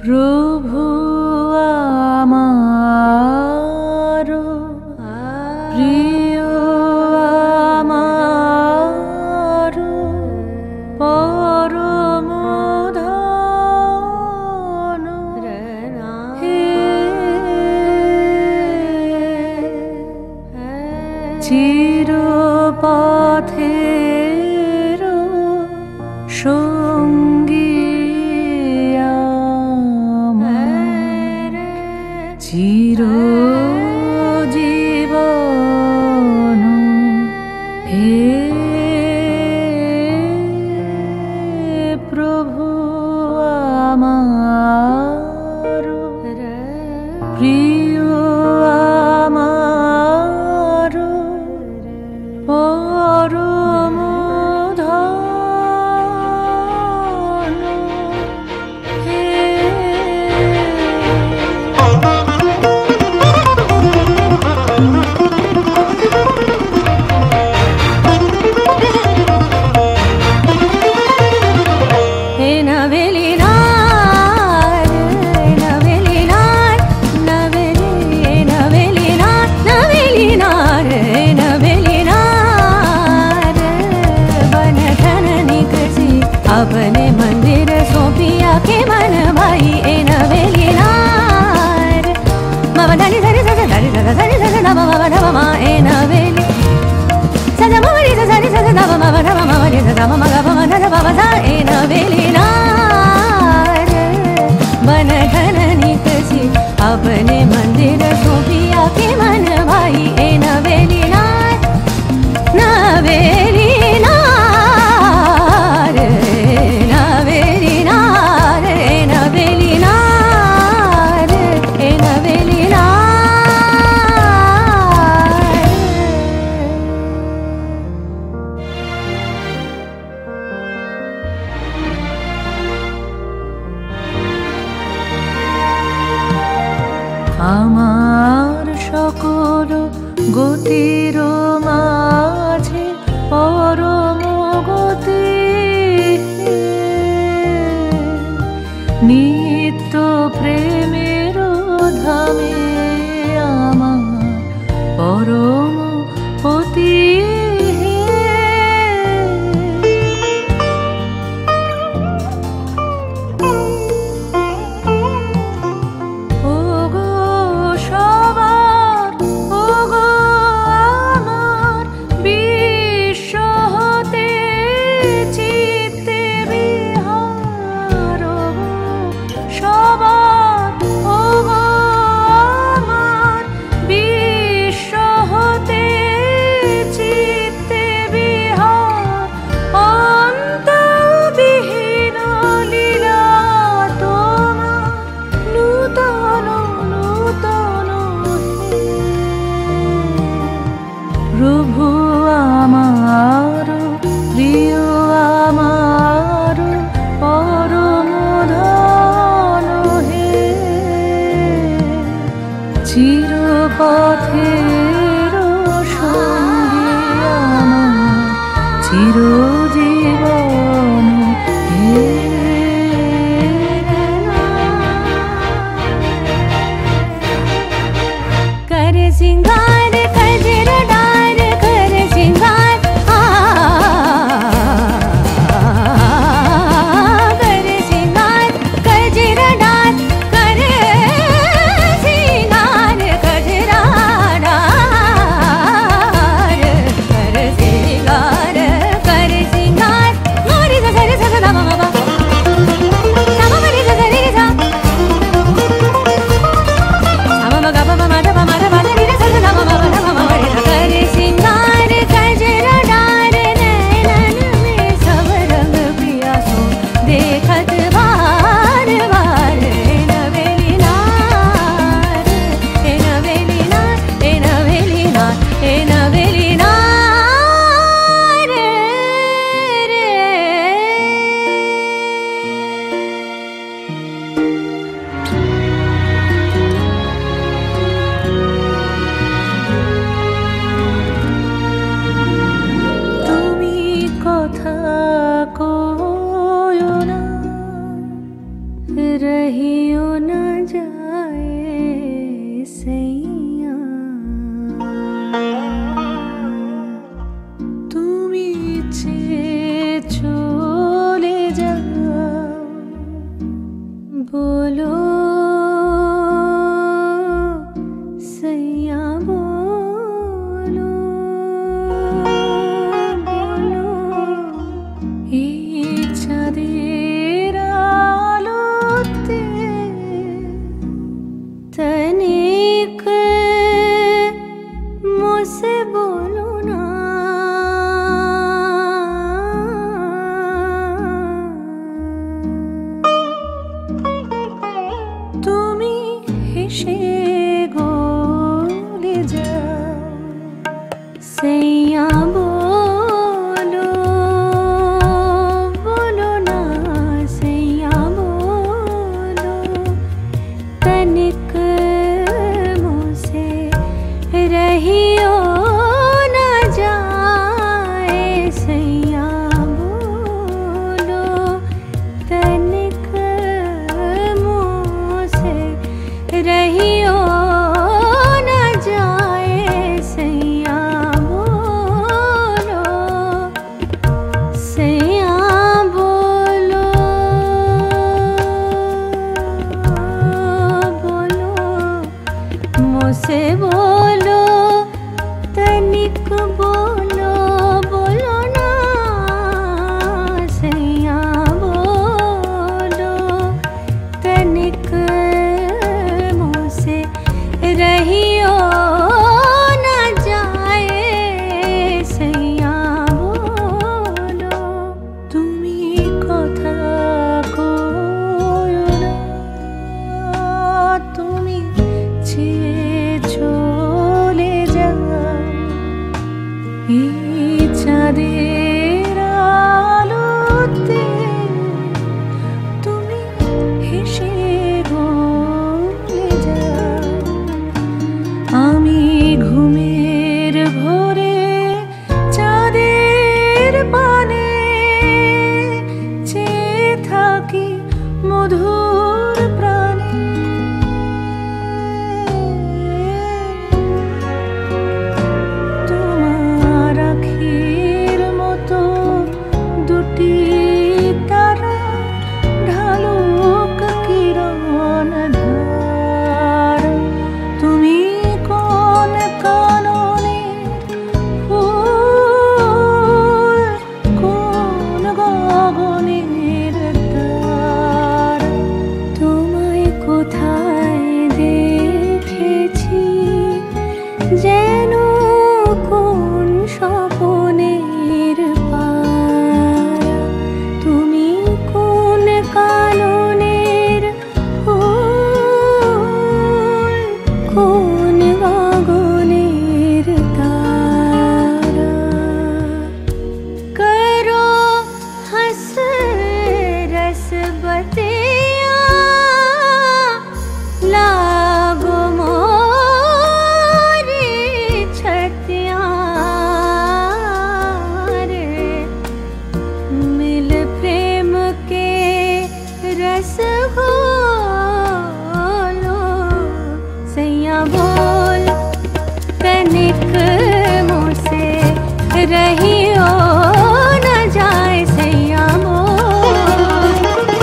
প্রভু আমার প্রিয় আমার পরম ধন হে চিরপথের সঙ্গী চিরজীবন হে প্রভু আমার প্রিয় আমার পরম ধন হে अपने मंदिर सोपिया के मन भाई ए नवेलीनार मामा धनी धनी धनी धनी धनी धनी नवा मामा नवा मा ए नवेली सदा मामा री सदा सदा नवा मामा नवा मामा री सदा मामा नवा मामा नवा मामा ए नवेलीनार बन धनी कसी अपने मंदिर सोपिया के मन भाई ए नवेलीनार नवेलीनार আমার সকল গতির মাঝে পরম গতি নিত্য প্রেমের ধামে আমার পরম পতি প্রভু আমার প্রিয় আমার পরম ধন হে চিরপথের সঙ্গী আমার চিরজীবন হে कर सिंगार कजरा डार कर सिंगार कर सिंगार कजरा डार कर सिंगार कजरा डार कर सिंगार চাঁদের আলোতে তুমি হেসে বলে যাও, আমি ঘুমের ভোরে চাঁদের পানে চেয়ে থাকি মধুর প্রাণে। তোমার আখির মতো দুটি তারা ঢালুক কিরণ ধার, তুমি কোন কাননের ফুল, কোন গগনের তার, তোমায় কোথায় দেখেছি যেন কোন স্বপনের পারা, তুমি কোন কাননের ফুল, কোন গগনের তারা। करो हंस रस बतिया लागो मोरी छतिया रे, मिल प्रेम के रस घोलो, सैया बोल तनिक मुझसे रहियो न जाए सैया बोल।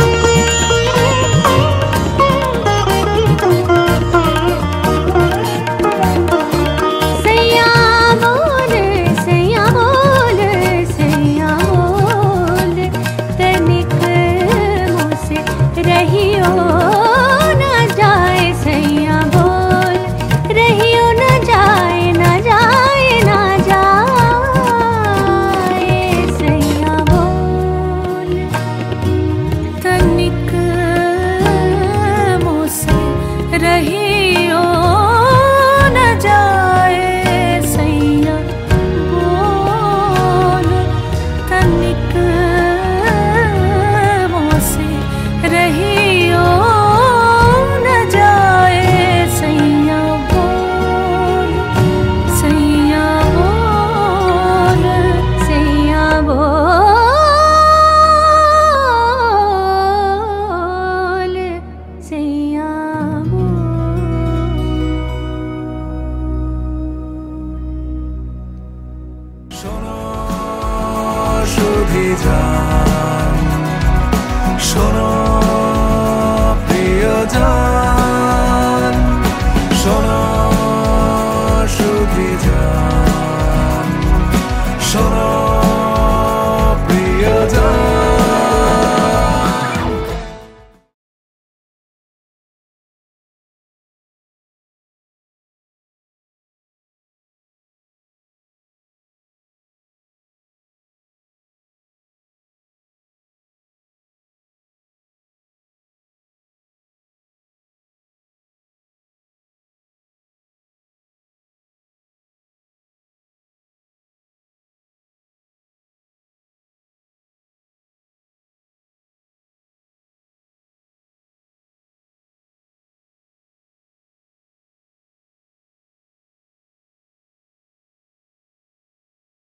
सैया बोल, सैया बोल, सैया बोल तनिक मुझसे रहियो न जाए सैया बोल, रहियो न जाए, न जाए, न जाए सैया बोल, तनिक मुझसे रहियो न जाए सैया बोल, तनिक मुझसे रहियो न जाए सैया बोल, सैया बोल, सैया बोल, सैया बोल। শোনো সুধিজান, শোনো প্রিয়জন।